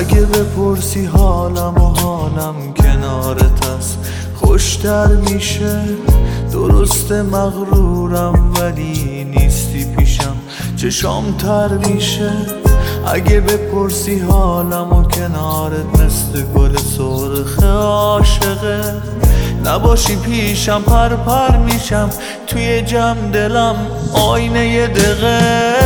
اگه بپرسی حالم و حالم کنارت است خوشتر میشه. درسته مغرورم ولی نیستی پیشم چشام تر میشه. اگه بپرسی حالم و کنارت مثل گل سرخ عاشقه نباشی پیشم پر پر میشم توی جمع دلم آینه ی دقه.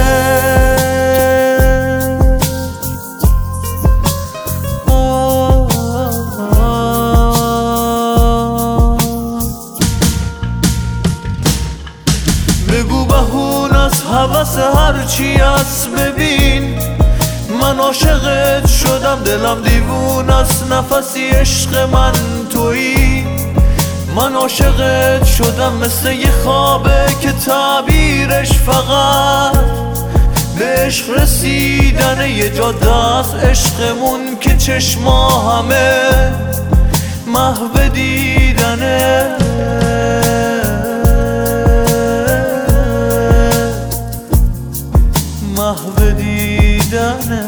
بگو بهون از هوس هرچی هست ببین من عاشقت شدم دلم دیوون است نفسی عشق من تویی. من عاشقت شدم مثل یه خوابه که تعبیرش فقط به عشق رسیدن یه جاده از عشقمون که چشما همه محو دیدنه. محو دیدنه.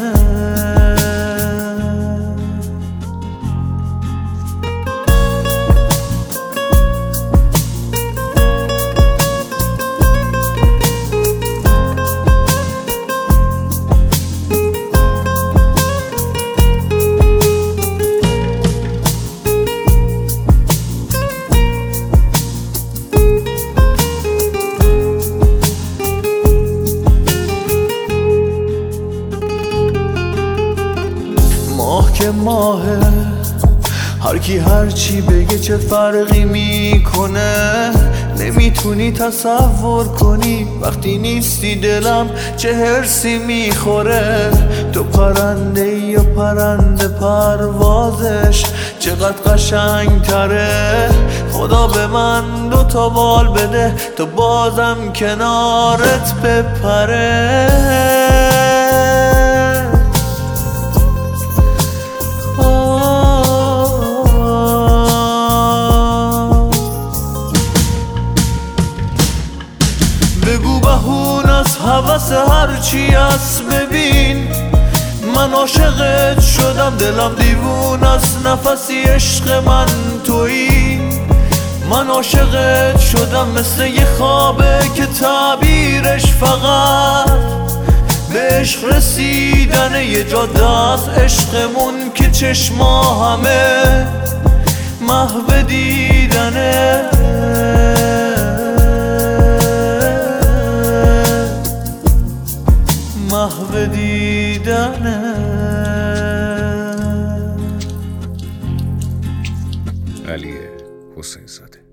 ماه که ماهه هر کی هر چی بگه چه فرقی میکنه. نمیتونی تصور کنی وقتی نیستی دلم چه حرسی میخوره. تو پرنده ای و پرنده پروازش چقدر قشنگ تره. خدا به من 2 تا بال بده تو بازم کنارت بپره. بگو بهون از هوس هرچی هست ببین من عاشقت شدم دلم دیوون است نفسی عشق من تویی. من عاشقت شدم مثل یه خوابه که تعبیرش فقط به عشق رسیدن یه جاده از عشقمون که چشما همه محو دیدنه. محو دیدنه. علی حسین زاده.